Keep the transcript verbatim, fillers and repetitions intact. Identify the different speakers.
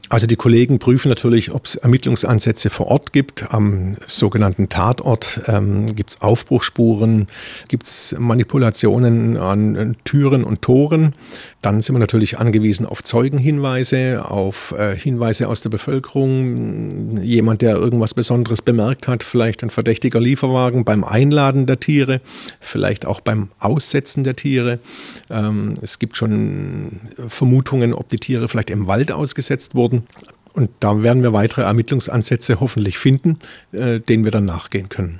Speaker 1: Also die Kollegen prüfen natürlich, ob es Ermittlungsansätze vor Ort gibt. Am sogenannten Tatort ähm, gibt es Aufbruchsspuren, gibt es Manipulationen an Türen und Toren. Dann sind wir natürlich angewiesen auf Zeugenhinweise, auf äh, Hinweise aus der Bevölkerung. Jemand, der irgendwas Besonderes bemerkt hat, vielleicht ein verdächtiger Lieferwagen beim Einladen der Tiere, vielleicht auch beim Aussetzen der Tiere. Ähm, es gibt schon Vermutungen, ob die Tiere vielleicht im Wald ausgesetzt wurden. Und da werden wir weitere Ermittlungsansätze hoffentlich finden, äh, denen wir dann nachgehen können.